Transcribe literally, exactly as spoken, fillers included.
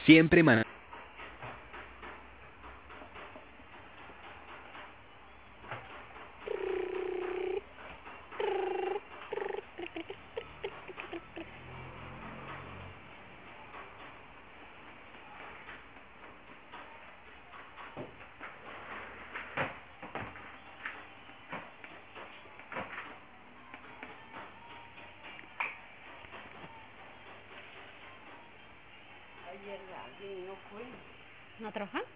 Siempre man- Ayer alguien no fue. ¿No trabaja?